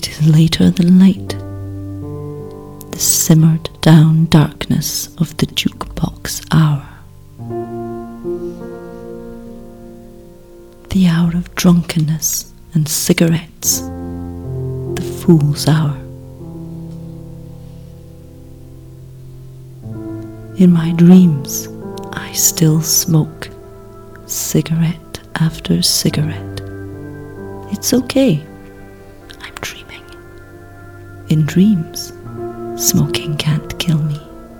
It is later than late. The simmered down darkness of the jukebox hour. The hour of drunkenness and cigarettes. The fool's hour. In my dreams, I still smoke cigarette after cigarette. It's okay. I'm dreaming. In dreams, smoking can't kill me.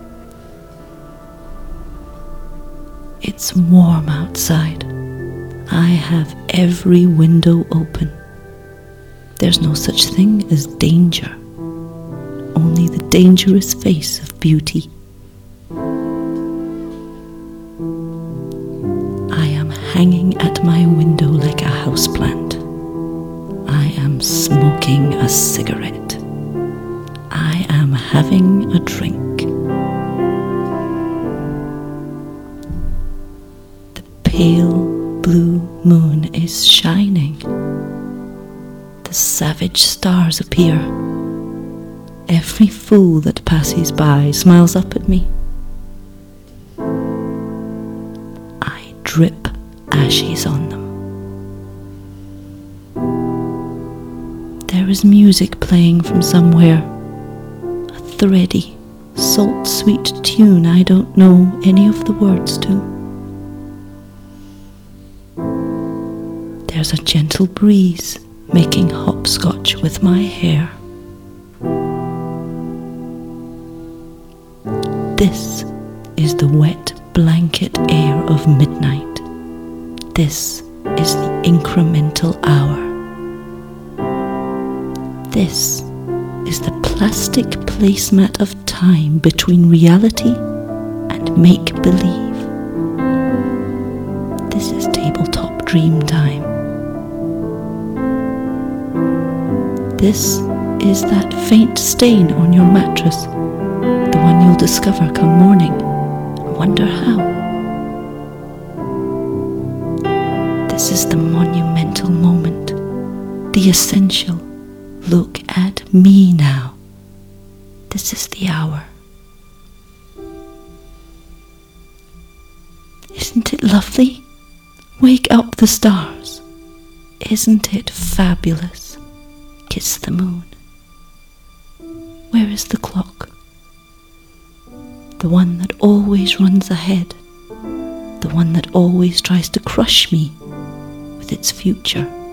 It's warm outside. I have every window open. There's no such thing as danger, only the dangerous face of beauty. I am hanging at my window like a houseplant. I am smoking a cigarette. I am having a drink. The pale blue moon is shining. The savage stars appear. Every fool that passes by smiles up at me. I drip ashes on them. There is music playing from somewhere. A thready, salt-sweet tune I don't know any of the words to. There's a gentle breeze making hopscotch with my hair. This is the wet blanket air of midnight. This is the incremental hour. This is the plastic placemat of time between reality and make-believe. This is tabletop dream time. This is that faint stain on your mattress, the one you'll discover come morning. Wonder how. This is the monumental moment, the essential. Look at me now. This is the hour. Isn't it lovely? Wake up the stars. Isn't it fabulous? Kiss the moon. Where is the clock? The one that always runs ahead. The one that always tries to crush me with its future.